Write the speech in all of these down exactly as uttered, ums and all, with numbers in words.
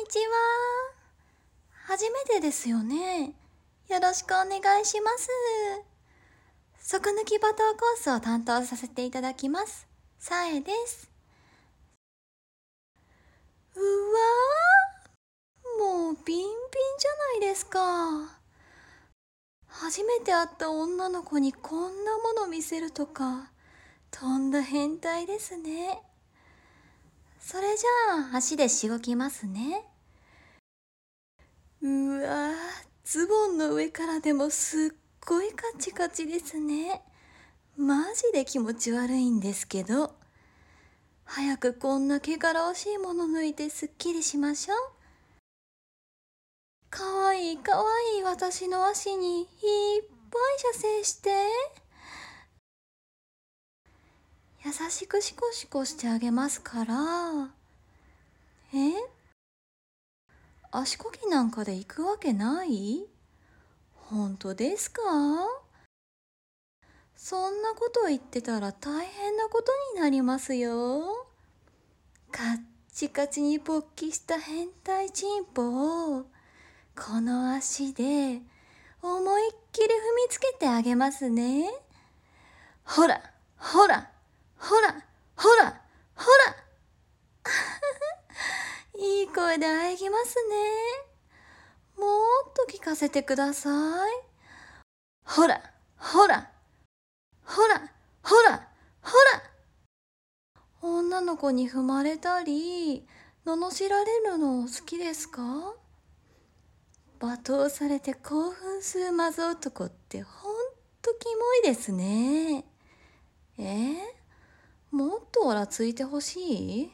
にちは。初めてですよね。よろしくお願いします。即抜きバトーコースを担当させていただきます。さえです。うわー、もうピンピンじゃないですか。初めて会った女の子にこんなもの見せるとか、とんだ変態ですね。それじゃあ足でしごきますね。うわー、ズボンの上からでもすっごいカチカチですね。マジで気持ち悪いんですけど。早くこんな汚らわしいもの抜いてすっきりしましょう。かわいいかわいい私の足にいっぱい射精して。優しくシコシコしてあげますから。え？足こぎなんかで行くわけない？本当ですか？そんなこと言ってたら大変なことになりますよ。カッチカチに勃起した変態チンポをこの足で思いっきり踏みつけてあげますね。ほら、ほら、ほら、ほら、ほらいい声で喘ぎますね。もっと聞かせてください。ほら、ほら、ほら、ほら、ほら。女の子に踏まれたり、罵られるの好きですか？罵倒されて興奮するマゾ男ってほんとキモいですね。えー、もっとオラついてほしい？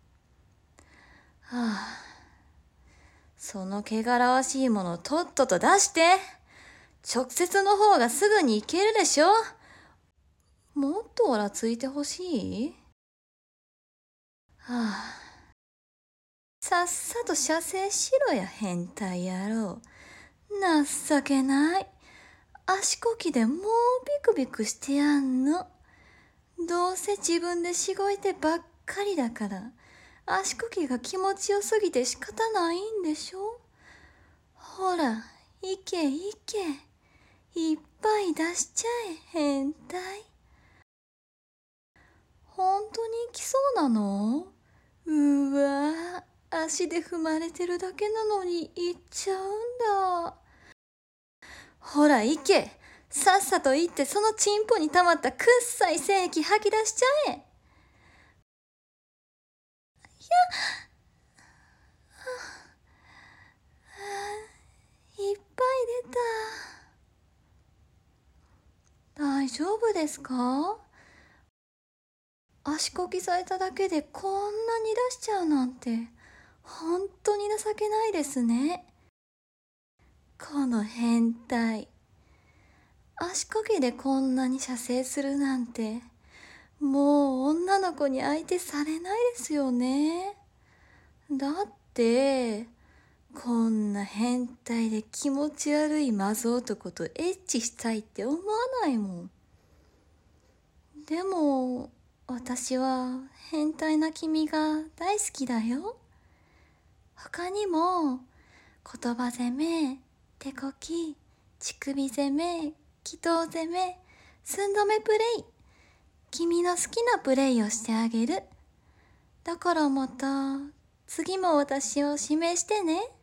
はあ、その汚らわしいものとっとと出して。直接の方がすぐに行けるでしょ。もっとオラついてほしい？はあ、さっさと射精しろや変態野郎。情けない。足こきでもうビクビクしてやんの。どうせ自分でしごいてばっかりだから、足こきが気持ちよすぎて仕方ないんでしょ。ほら、いけいけ。いっぱい出しちゃえ、変態。本当に行きそうなの？うわぁ、足で踏まれてるだけなのに行っちゃうんだ。ほら行け。さっさと行ってそのチンポに溜まったくっさい精液吐き出しちゃえ。いや、いっぱい出た。大丈夫ですか？足こきされただけでこんなに出しちゃうなんて、本当に情けないですね。この変態。足こきでこんなに射精するなんて、もう女の子に相手されないですよね。だって、こんな変態で気持ち悪いマゾ男とエッチしたいって思わないもん。でも、私は変態な君が大好きだよ。他にも、言葉攻め、手こき、乳首攻め、祈祷攻め、寸止めプレイ。君の好きなプレイをしてあげる。だからまた、次も私を指名してね。